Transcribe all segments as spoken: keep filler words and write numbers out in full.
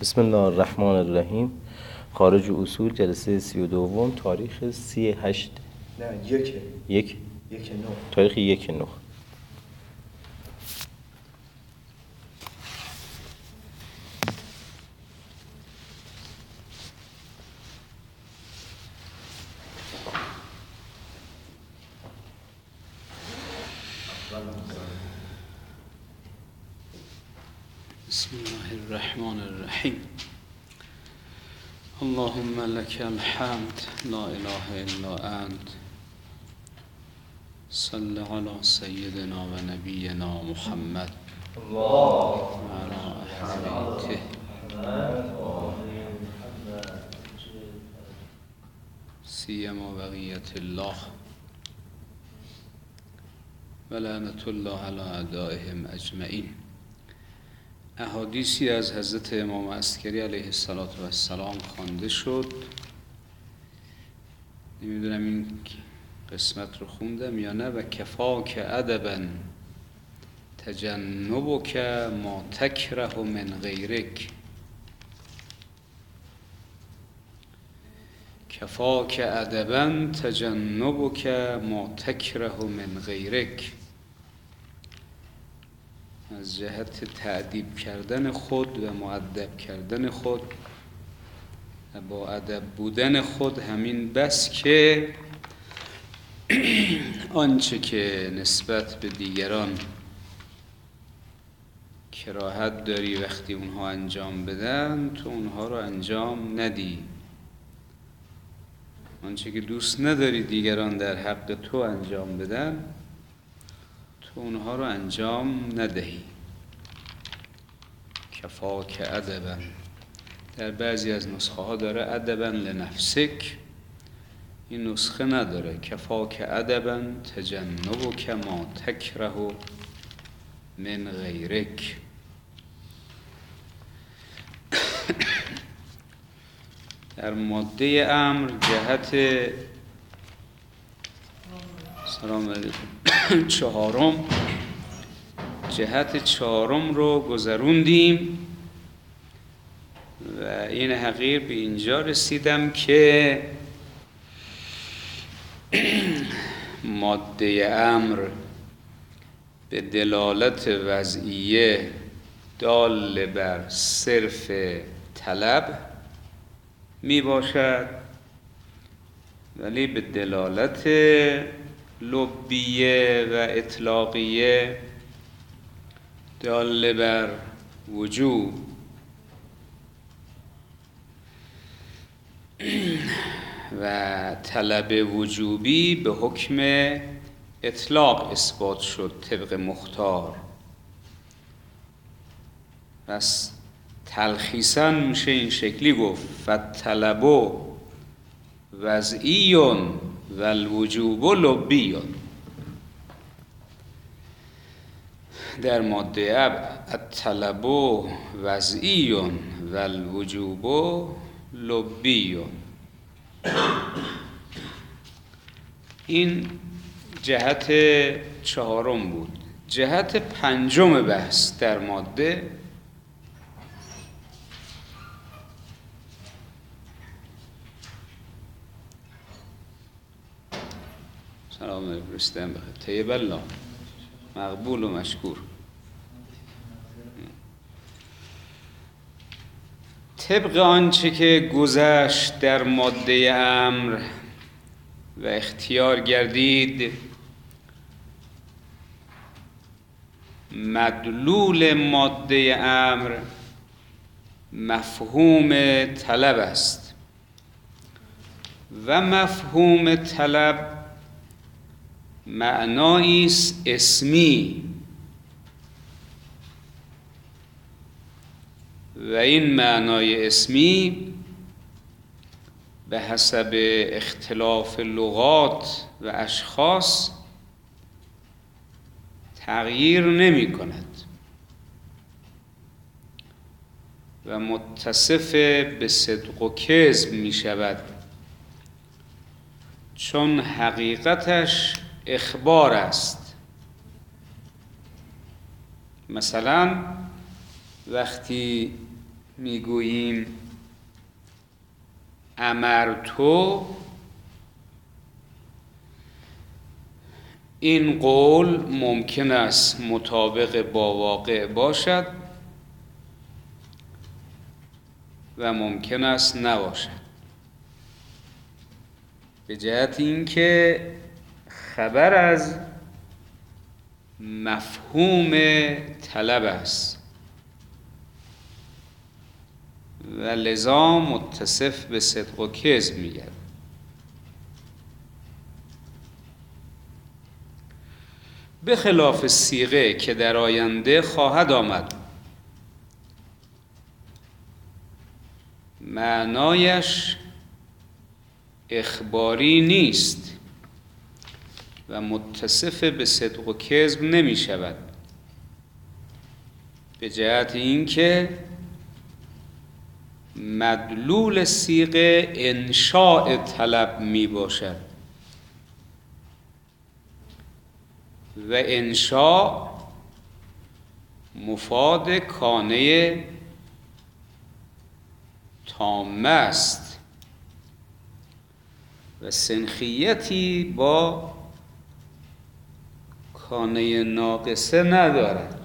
بسم الله الرحمن الرحیم. خارج اصول جلسه سی و دوم، تاریخ سی هشت نه یک یک یک نه تاریخ یک نه. بسم الله الرحمن الرحیم. اللهم لك الحمد لا اله الا انت. صل علی سیدنا و نبینا محمد و علی اهل بیته. سیما بقیت الله و لعنت الله علی اعدائهم اجمعین. احادیثی از حضرت امام عسکری علیه السلام خوانده شد. نمیدونم این قسمت رو خوندم یا نه. و کفاک ادبا تجنبک ما تکره من غیرک. کفاک ادبا تجنبک ما تکره من غیرک. از جهت تأدیب کردن خود و مؤدب کردن خود و با ادب بودن خود همین بس که آنچه که نسبت به دیگران کراهت داری وقتی اونها انجام بدن، تو اونها رو انجام ندی. آنچه که دوست نداری دیگران در حق تو انجام بدن، تو اونها رو انجام ندهی. کفاک ادبا. در بعضی از نسخه ها داره ادبا لنفسک، این نسخه نداره. کفاک ادبا تجنبک ما تکره من غیرک. در ماده امر جهت سلام علیکم چهارم جهت چهارم رو گذروندیم و این حقیر به اینجا رسیدم که ماده امر به دلالت وضعیه دال بر صرف طلب می باشد، ولی به دلالت لبیه و اطلاقیه دال بر وجوب. و طلب وجوبی به حکم اطلاق اثبات شد طبق مختار. پس تلخیصاً میشه این شکلی گفت: فالطلب وضعی و الوجوب لبی. در ماده اب الطلب وضعی و الوجوب لبی. این جهت چهارم بود. جهت پنجم بحث در ماده سلام علیکم رسیدم بخیر. طیب الله مقبول و مشکور. طبق آنچه که گذشت در ماده امر و اختیار گردید، مدلول ماده امر مفهوم طلب است و مفهوم طلب معنایی است اسمی و این معنای اسمی به حسب اختلاف لغات و اشخاص تغییر نمی کند و متصف به صدق و کذب می شود، چون حقیقتش اخبار است. مثلا وقتی میگوییم امرتو، این قول ممکن است مطابق با واقع باشد و ممکن است نباشد، به جهت اینکه خبر از مفهوم طلب است و لذا متصف به صدق و کذب میگرد. به خلاف صیغه که در آینده خواهد آمد، معنایش اخباری نیست و متصف به صدق و کذب نمی شود، به جهت اینکه مدلول صیغه انشاء طلب می باشد و انشاء مفاد کانه تامه است و سنخیتی با کانه ناقصه ندارد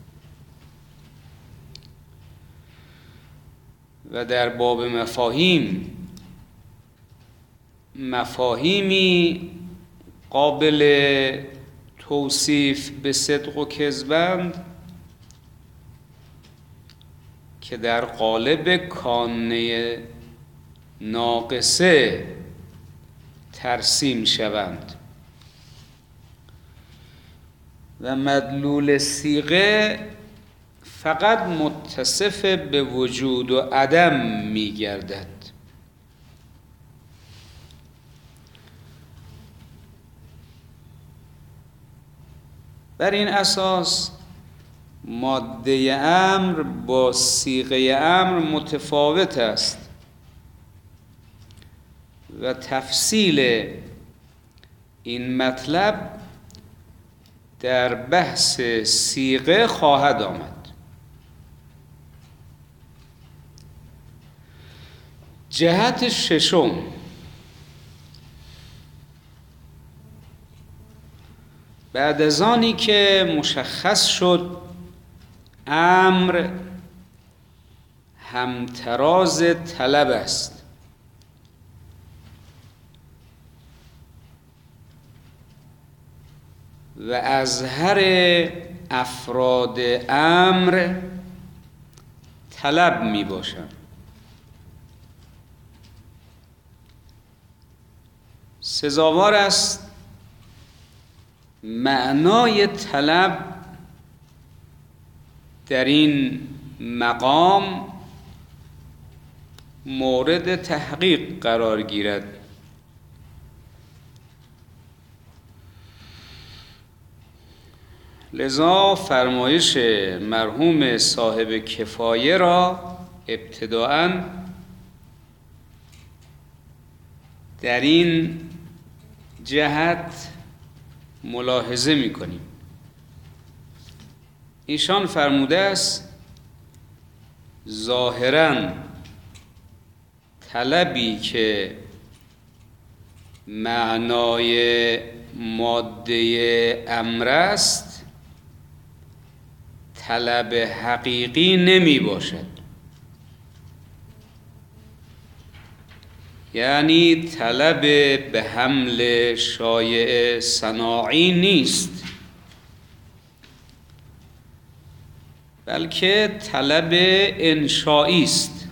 و در باب مفاهیم مفاهیمی قابل توصیف به صدق و کذبند که در قالب کانه ناقصه ترسیم شوند و مدلول صیغه فقط متصف به وجود و عدم می گردد. بر این اساس ماده امر با صیغه امر متفاوت است و تفصیل این مطلب در بحث صیغه خواهد آمد. جهت ششم، بعد از آنی که مشخص شد امر همتراز طلب است و اظهر افراد امر طلب می باشند، سزاوار است معنای طلب در این مقام مورد تحقیق قرار گیرد. لذا فرمایش مرحوم صاحب کفایه را ابتداءً در این جهت ملاحظه می کنیم. ایشان فرموده است ظاهراً طلبی که معنای ماده امر است طلب حقیقی نمی باشد، یعنی طلب به حمل شایعه صناعی نیست، بلکه طلب انشایی است،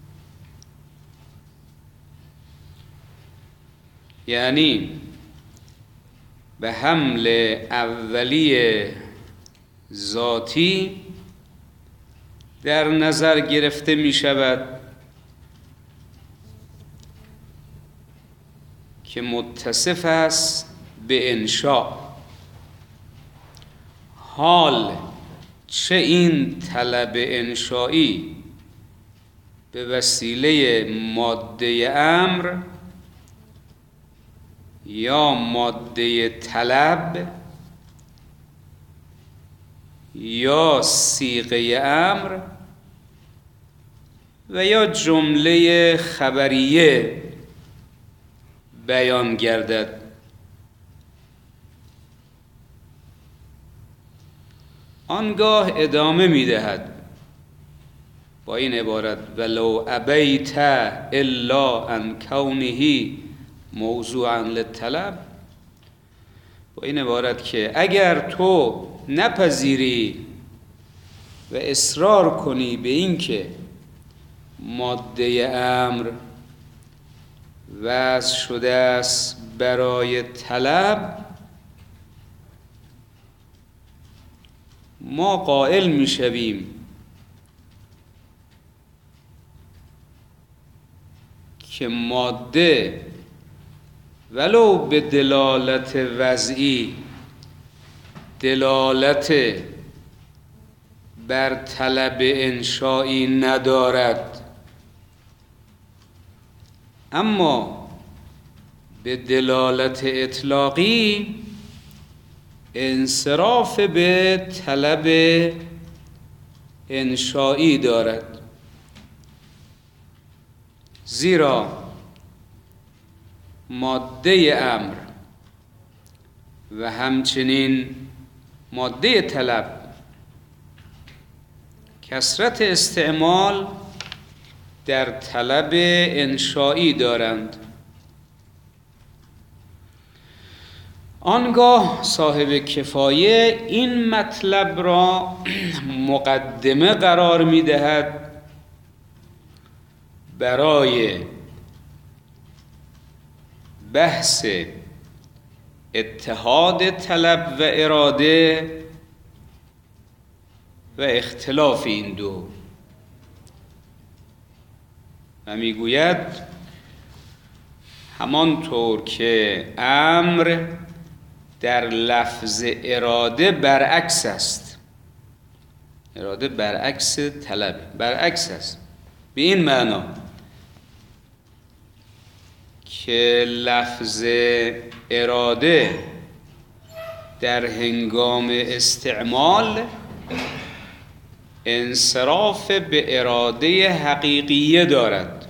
یعنی به حمل اولی ذاتی در نظر گرفته می شود که متصف است به انشاء. حال چه این طلب انشایی به وسیله ماده امر یا ماده طلب یا صیغه امر و یا جمله خبریه بیان گردد. آنگاه ادامه می‌دهد با این عبارت: ولو ابیت الا ان کونه موضوعا للطلب، با این عبارت که اگر تو نپذیری و اصرار کنی به این که ماده امر وضع شده است برای طلب، ما قائل می شویم که ماده ولو به دلالت وضعی دلالت بر طلب انشایی ندارد، اما به دلالت اطلاقی انصراف به طلب انشایی دارد. زیرا ماده امر و همچنین ماده طلب کثرت استعمال در طلب انشایی دارند. آنگاه صاحب کفایه این مطلب را مقدمه قرار می دهد برای بحث اتحاد طلب و اراده و اختلاف این دو و میگوید همانطور که امر در لفظ اراده برعکس است، اراده برعکس طلب، برعکس است به این معنا که لفظ اراده در هنگام استعمال انصراف به اراده حقیقیه دارد،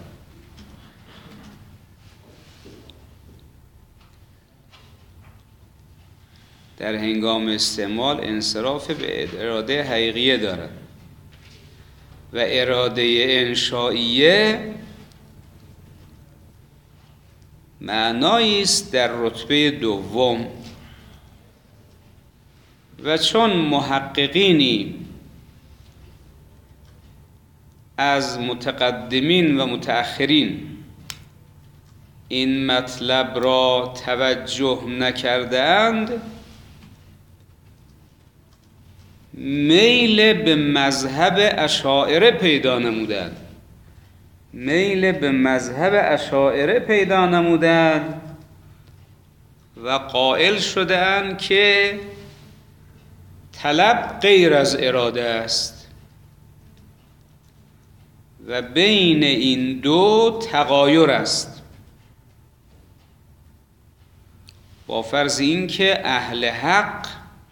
در هنگام استعمال انصراف به اراده حقیقیه دارد و اراده انشائیه معنایی است در رتبه دوم. و چون محققینی از متقدمین و متأخرین این مطلب را توجه نکردند، میل به مذهب اشاعره پیدا نمودند میل به مذهب اشاعره پیدا نمودند و قائل شدند که طلب غیر از اراده است و بین این دو تغایر است، با فرض این که اهل حق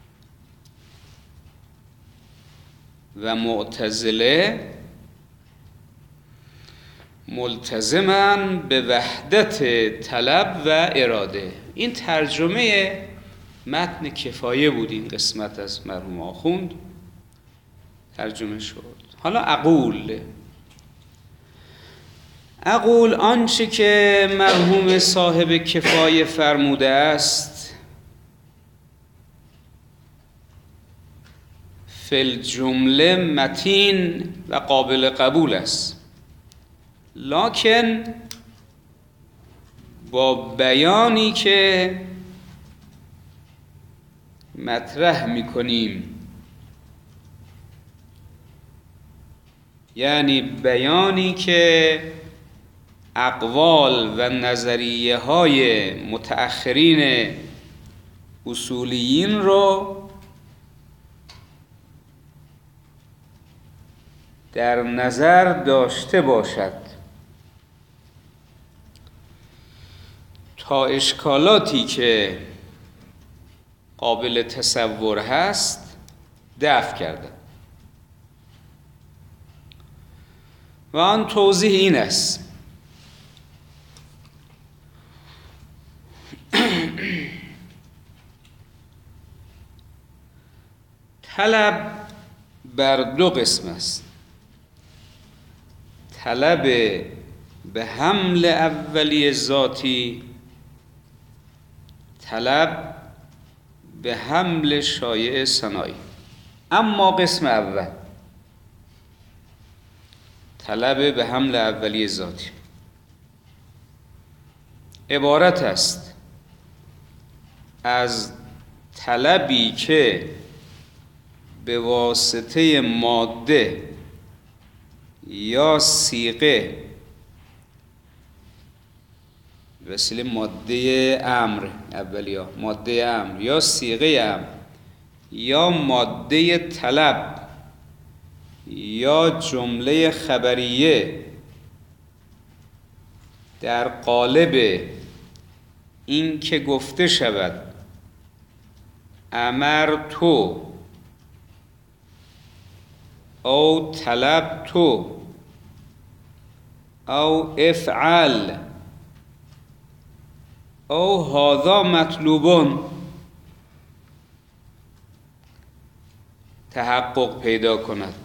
و معتزله ملتزمن به وحدت طلب و اراده. این ترجمه متن کفایه بود، این قسمت از مرحوم آخوند ترجمه شد. حالا اقول اقول آنچه که مرحوم صاحب کفایه فرموده است فی الجمله متین و قابل قبول است، لکن با بیانی که مطرح می‌کنیم، یعنی بیانی که اقوال و نظریه های متأخرین اصولیین رو در نظر داشته باشد تا اشکالاتی که قابل تصور هست دفع کرده. و آن توضیح این است: طلب بر دو قسم است. طلب به حمل اولی ذاتی، طلب به حمل شایع ثنایی. اما قسم اول، طلب به حمل اولی ذاتی، عبارت است از طلبی که به واسطه ماده یا صیغه، وسیله ماده امر اولیا، ماده امر یا صیغه امر یا ماده طلب یا جمله خبریه در قالب این که گفته شود امر تو او طلب تو او افعل او هذا مطلوبون تحقق پیدا کند.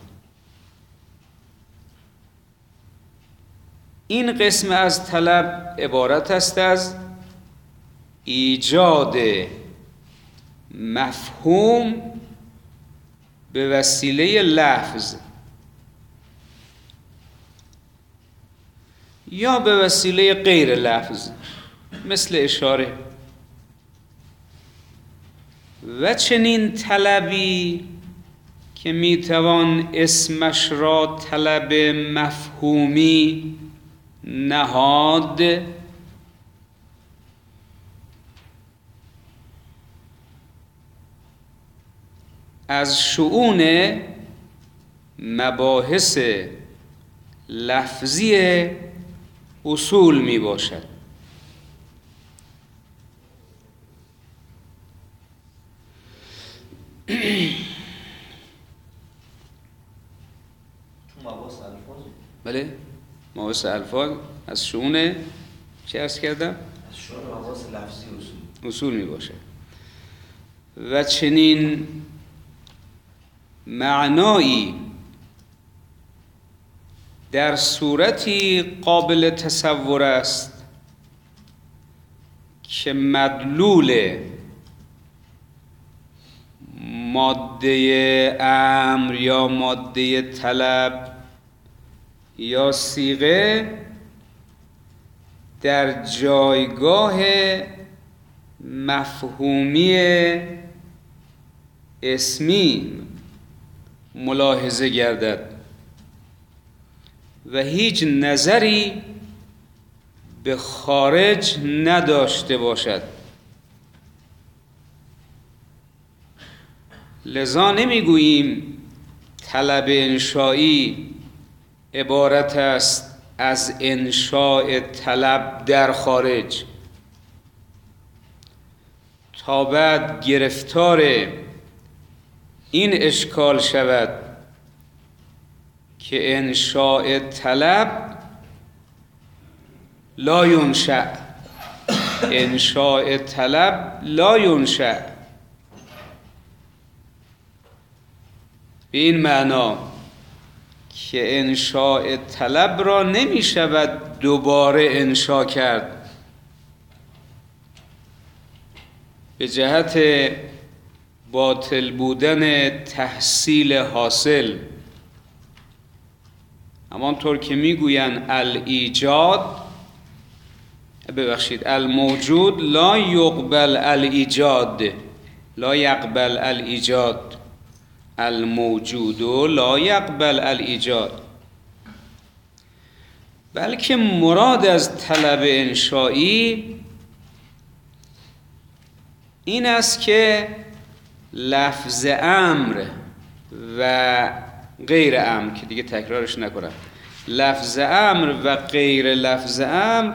این قسم از طلب عبارت است از ایجاد مفهوم به وسیله لفظ یا به وسیله غیر لفظ، مثل اشاره. و چنین طلبی که میتوان اسمش را طلب مفهومی نهاد، از شؤون مباحث لفظی اصول می باشد. تو مباحث الفاظ؟ بله، مباحث الفاظ از شؤون چه عرض کردم؟ از شؤون مباحث لفظی اصول اصول می باشد. و چنین معنایی در صورتی قابل تصور است که مدلول ماده امر یا ماده طلب یا صیغه در جایگاه مفهومی اسمی ملاحظه گردد و هیچ نظری به خارج نداشته باشد. لذا نمیگوییم طلب انشایی عبارت است از انشاء طلب در خارج، تا بعد گرفتار این اشکال شود که انشاء طلب لا ینشأ، انشاء طلب لا ینشأ، به این معنا که انشاء طلب را نمی شود دوباره انشاء کرد، به جهت باطل بودن تحصیل حاصل. همانطور که میگویند الایجاد، ببخشید الموجود لا یقبل الایجاد، لا یقبل الایجاد، الموجود لا یقبل الایجاد. بلکه مراد از طلب انشایی این است که لفظ امر و غیر امر، که دیگه تکرارش نکنم، لفظ امر و غیر لفظ امر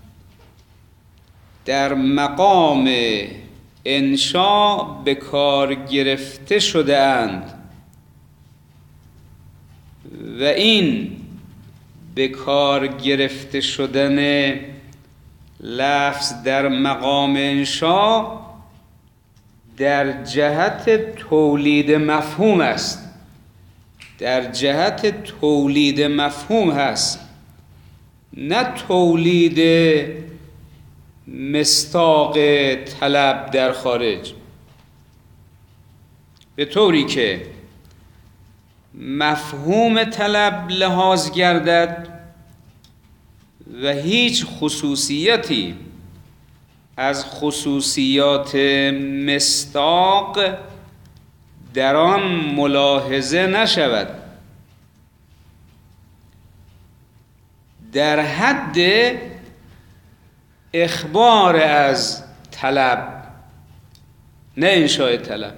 در مقام انشا به کار گرفته شده اند و این به کار گرفته شدن لفظ در مقام انشا در جهت تولید مفهوم است، در جهت تولید مفهوم هست، نه تولید مصداق طلب در خارج، به طوری که مفهوم طلب لحاظ گردد و هیچ خصوصیتی از خصوصیات مصداق در آن ملاحظه نشود، در حد اخبار از طلب، نه انشاء طلب.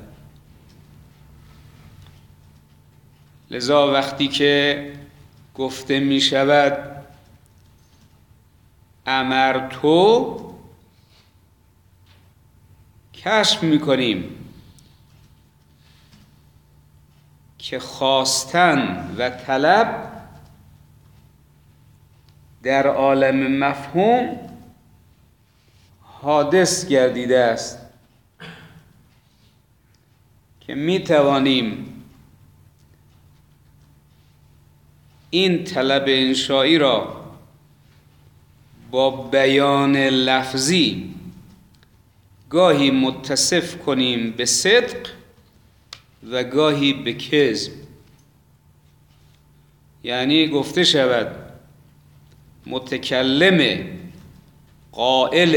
لذا وقتی که گفته می شود امرتو، کشف می کنیم که خواستن و طلب در عالم مفهوم حادث گردیده است که می توانیم این طلب انشایی را با بیان لفظی گاهی متصف کنیم به صدق و گاهی به کذب. یعنی گفته شود متکلم قائل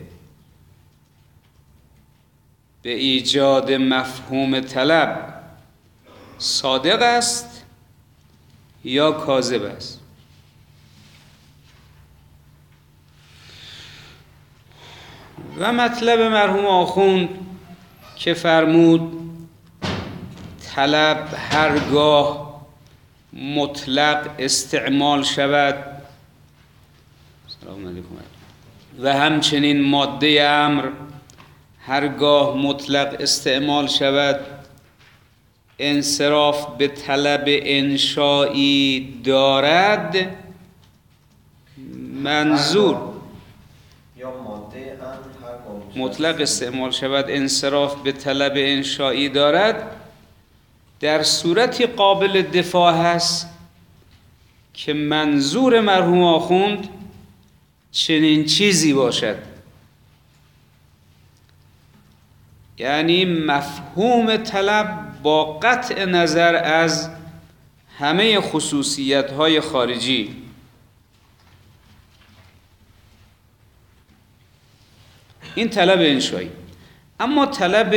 به ایجاد مفهوم طلب صادق است یا کاذب است. و مطلب مرحوم آخوند که فرمود طلب هرگاه مطلق استعمال شود سلام علیکم و همچنین ماده امر هرگاه مطلق استعمال شود انصراف به طلب انشایی دارد. منظور یا ماده امر مطلق استعمال شود انصراف به طلب انشایی دارد در صورتی قابل دفاع هست که منظور مرحوم آخوند چنین چیزی باشد، یعنی مفهوم طلب با قطع نظر از همه خصوصیت‌های خارجی این طلب انشایی. اما طلب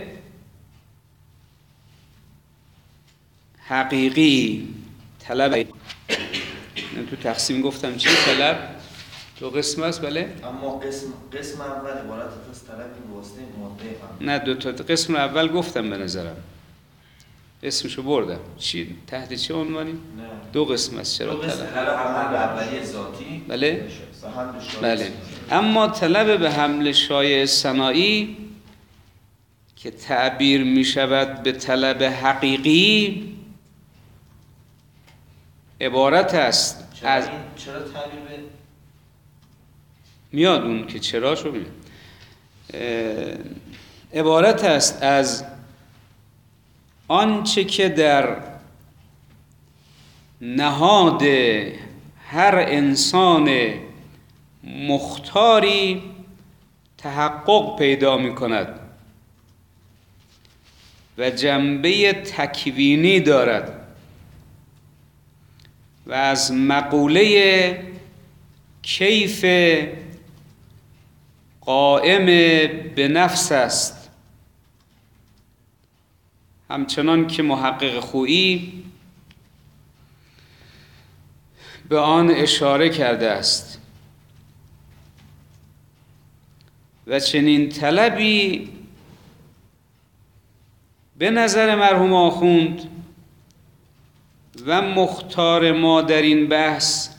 حقیقی، طلب تو تقسیم گفتم چی طلب دو قسم است. بله اما قسم قسم اول عبارت از طلب واسطه ماده نه دو تا قسم اول گفتم به نظرم اسمشو بردم. چی تحت چه عنوانی؟ نه دو قسم است. چرا دو قسم طلب؟ طلب حمل به اولیه ذاتی بله و حمل شایع بله. اما طلب به حمل شایع ثنایی که تعبیر می شود به طلب حقیقی عبارت است چرا از این چرا تعبیر به میاد اون که چرا شو بیم. عبارت است از آنچه که در نهاد هر انسان مختاری تحقق پیدا می کند و جنبه تکوینی دارد و از مقوله کیف قائم به نفس است، همچنان که محقق خویی به آن اشاره کرده است. و چنین طلبی به نظر مرحوم آخوند و مختار ما در این بحث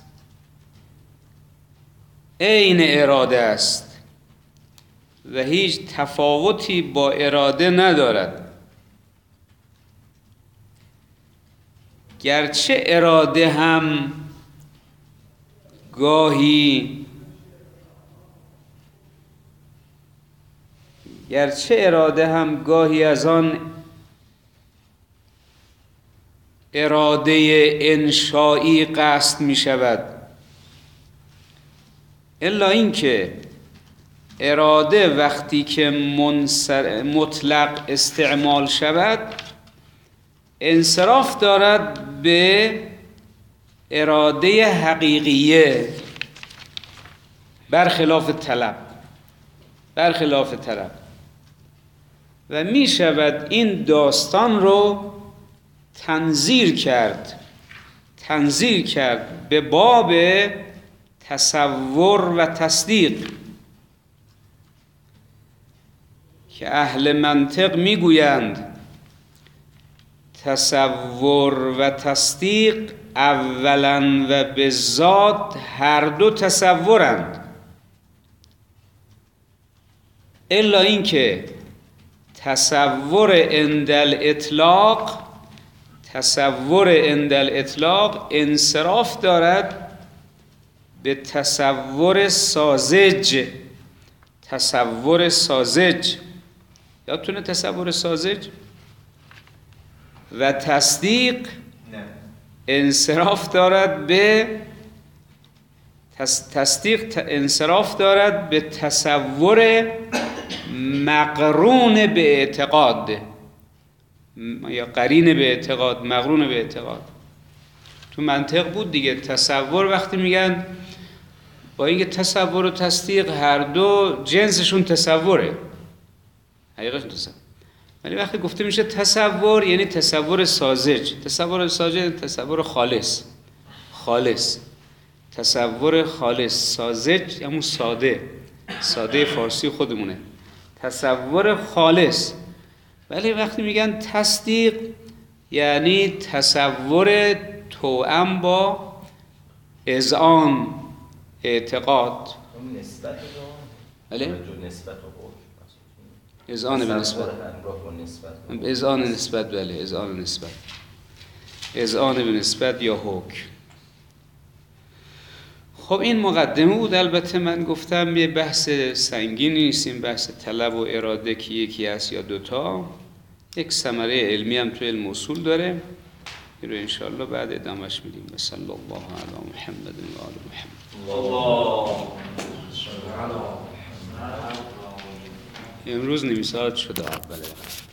عین اراده است و هیچ تفاوتی با اراده ندارد، گرچه اراده هم گاهی گرچه اراده هم گاهی از آن اراده انشایی قصد می شود، الا اینکه اراده وقتی که منصر... مطلق استعمال شود انصراف دارد به اراده حقیقیه، برخلاف طلب برخلاف طلب و می شود این داستان رو تنظیر کرد تنظیر کرد به باب تصور و تصدیق که اهل منطق میگویند تصور و تصدیق اولا و به ذات هر دو تصورند، الا اینکه تصور عند الاطلاق تصور عند الاطلاق انصراف دارد به تصور ساذج تصور ساذج یادتونه تصور ساذج؟ و تصدیق انصراف دارد به تصدیق انصراف دارد به تصور مقرون به اعتقاد یا قرین به اعتقاد، مقرون به اعتقاد. تو منطق بود دیگه. تصور وقتی میگن با اینکه تصور و تصدیق هر دو جنسشون تصوره، حقیقتش تصور، ولی وقتی گفته میشه تصور یعنی تصور ساذج. تصور ساذج تصور خالص خالص تصور خالص. ساذج همون ساده ساده فارسی خودمونه، تصور خالص. ولی وقتی میگن تصدیق یعنی تصور توأم با اذعان اعتقاد. نسبت بله؟ نسبت و اذعان به نسبت اذعان نسبت بله اذعان نسبت اذعان به نسبت یا حکم. خب این مقدمه بود. البته من گفتم یه بحث سنگینی نیست این بحث طلب و اراده که یکی هست یا دوتا، یک ثمره علمی هم تو علم اصول داره، این رو انشاءالله بعد ادامهش میدیم. صلی الله علی محمد و آل محمد. امروز نیم ساعت شده اوله.